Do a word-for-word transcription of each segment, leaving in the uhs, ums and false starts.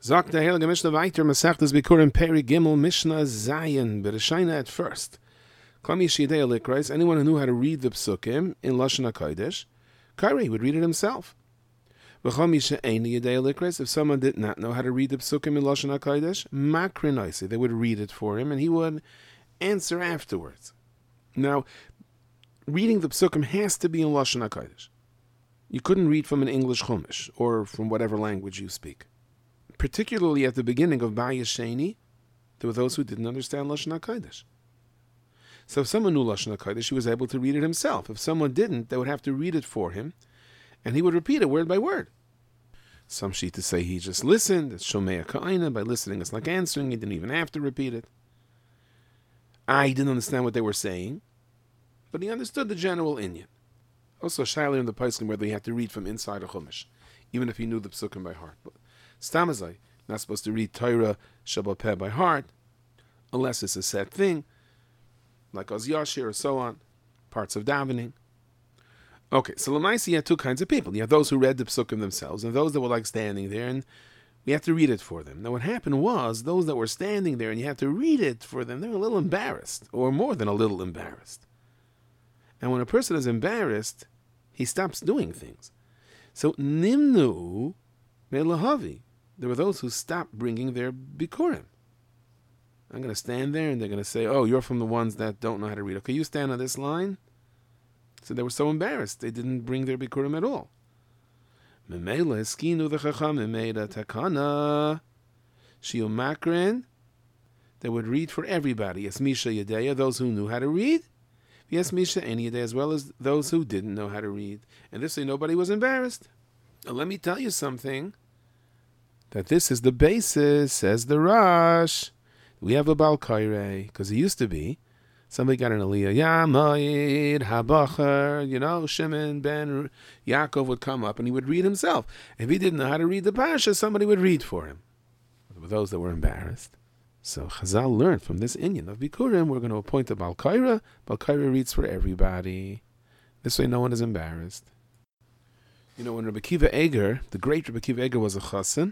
Sagt der Heilige Mishnah weiter, Masechtas Bikurim Peri Gimel Mishnah Zayin, Bereshayna at first. Klami Shidei Likrais, anyone who knew how to read the Psukim in Lashon HaKodesh, Kairi would read it himself. V'chami She'eni Yidei Likrais, if someone did not know how to read the Psukim in Lashon HaKodesh, Makrinaisi, they would read it for him and he would answer afterwards. Now, reading the Psukim has to be in Lashon HaKodesh. You couldn't read from an English Chumash or from whatever language you speak. Particularly at the beginning of Bayis Sheni, there were those who didn't understand Lashon HaKodesh. So if someone knew Lashon HaKodesh, he was able to read it himself. If someone didn't, they would have to read it for him, and he would repeat it word by word. Some Shita say he just listened. It's Shomea Ka'ina. By listening, it's like answering. He didn't even have to repeat it. I didn't understand what they were saying, but he understood the general inyan. Also, Shaila in the Paiskim whether he had to read from inside a Chumash, even if he knew the Psukim by heart. But Stamazai, not supposed to read Torah Shabbat Peh by heart, unless it's a set thing, like Oz Yashir or so on, parts of davening. Okay, so Lamaisi had two kinds of people. You have those who read the Psukim themselves, and those that were like standing there, and we had to read it for them. Now what happened was, those that were standing there and you had to read it for them, they were a little embarrassed, or more than a little embarrassed. And when a person is embarrassed, he stops doing things. So Nimnu Melahavi, there were those who stopped bringing their Bikurim. I'm going to stand there and they're going to say, oh, you're from the ones that don't know how to read. Okay, you stand on this line. So they were so embarrassed, they didn't bring their Bikurim at all. Memela Eskinu the Chachamim made a takana. Shiu Makrin, they would read for everybody. Yes, Misha Yedeya, those who knew how to read. Yes, Misha and Yedeya, as well as those who didn't know how to read. And this way nobody was embarrassed. Now, let me tell you something. That this is the basis, says the Rosh. We have a Baal Kairei, because it used to be, somebody got an Aliyah, Yamayid, Habacher, you know, Shimon, Ben, Yaakov would come up and he would read himself. If he didn't know how to read the Parsha, somebody would read for him. There were those that were embarrassed. So Chazal learned from this inyan of Bikurim, we're going to appoint a Baal Kaira. Baal Kaira reads for everybody. This way no one is embarrassed. You know, when Rabbi Kiva Eger, the great Rabbi Kiva Eger was a chassan,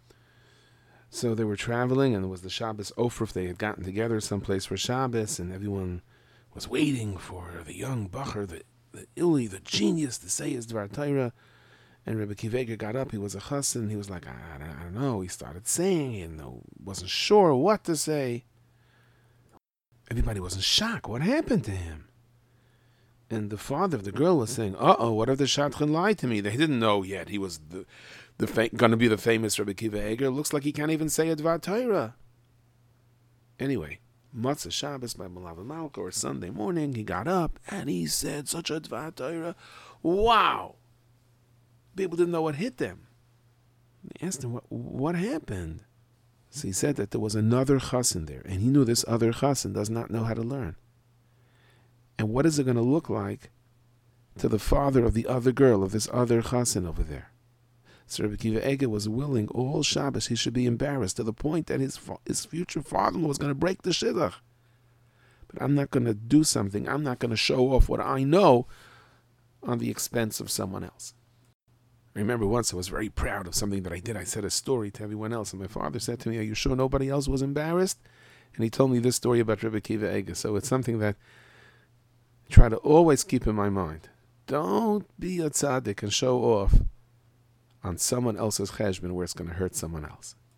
so they were traveling, and it was the Shabbos Ofruf. They had gotten together someplace for Shabbos, and everyone was waiting for the young Bacher, the, the Ili, the genius, to say his Dvar Torah. And Rabbi Kiva Eger got up. He was a chassan. He was like, I, I, I don't know. He started saying, and wasn't sure what to say. Everybody was in shock. What happened to him? And the father of the girl was saying, uh-oh, what if the Shadchan lied to me? They didn't know yet he was the... The fa- going to be the famous Rabbi Kiva Eger. Looks like he can't even say a Dvar Torah. Anyway, Matzah Shabbos by Malav Malka, or Sunday morning, he got up and he said such a Dvar Torah. Wow! People didn't know what hit them. They asked him, what, what happened? So he said that there was another chassan there, and he knew this other chassan does not know how to learn. And what is it going to look like to the father of the other girl, of this other chassan over there? So Rabbi Kiva Eger was willing all Shabbos he should be embarrassed to the point that his his future father-in-law was going to break the shidduch. But I'm not going to do something. I'm not going to show off what I know on the expense of someone else. I remember once I was very proud of something that I did. I said a story to everyone else, and my father said to me, are you sure nobody else was embarrassed? And he told me this story about Rabbi Kiva Eger. So it's something that I try to always keep in my mind. Don't be a tzaddik and show off on someone else's cheshbon where it's going to hurt someone else.